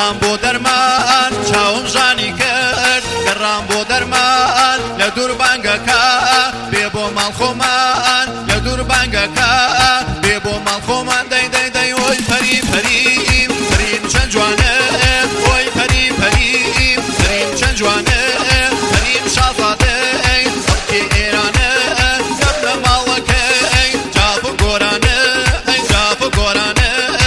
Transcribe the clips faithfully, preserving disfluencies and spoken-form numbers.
گەڕام بۆ دەرمان چاوم ژانی کرد گەڕام بۆ دەرمان لە دوور بانگەکە بێ بۆ ماڵ خۆمان لە دوور بانگەکە بێ بۆ ماڵ خۆمان دەی دەی دەی ئۆی پەری پەریم پەریم چەند جوانە ئۆی پەری پەریم پەریم چەند جوانە پەریم شازادەی خەڵکی ئێرانە دەم لە ماڵەکەی جاف و گۆرانە ئەی جاف و گۆرانە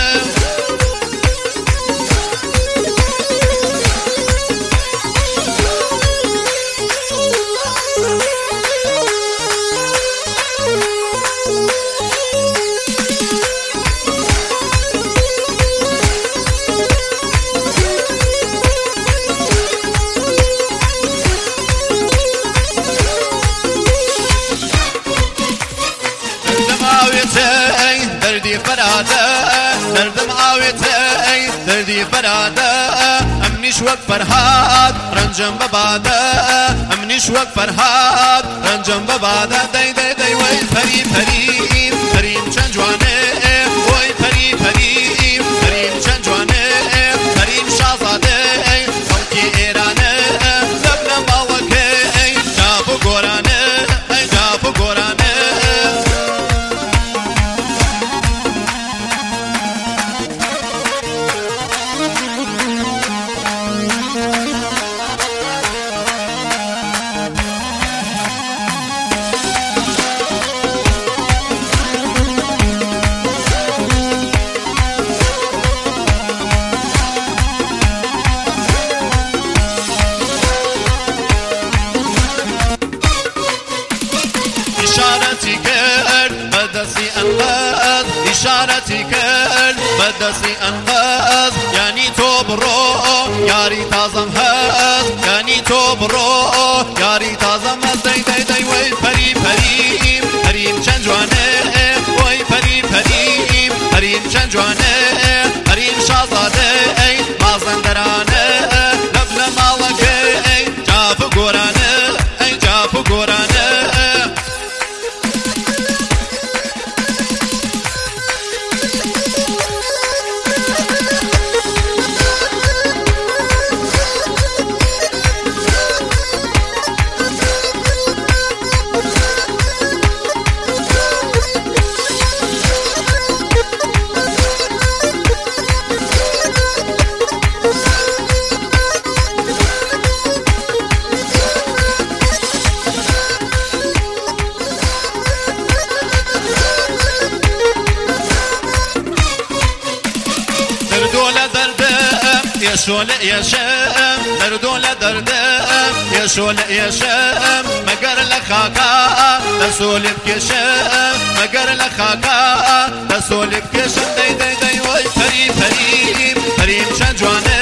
دردي فرادة دردم عاوتي دردي فرادة أمنيش وقت فرهاد رنجم ببادة أمنيش وقت فرهاد رنجم ببادة داي داي داي وي فريم فريم فريم چند جوانه وي فريم فريم فريم چند جوانه فريم شازاده خلقي إيرانه لبنا مالكي جابو قرانه جابو قرانه إشارتي كرد بدسي أنقاذ إشارتي كرد بدسي أنقاذ يعني توبرو ياري تازم هاز يعني توبرو ياري تازم هاز داي داي داي وي فريم فريم فريم چند جوانه وي فريم فريم فريم چند جوانه فريم شازاده اي مازندرانه لبنا مالكي اي جافو قرانه اي جافو قرانه دردولا دردم يا شول يا شام دردولا دردم يا شول يا شام مقر لك خاكا تسولف كشام مقر لك خاكا تسولف كشام داي داي داي وي فريم فريم فريم شان جوانه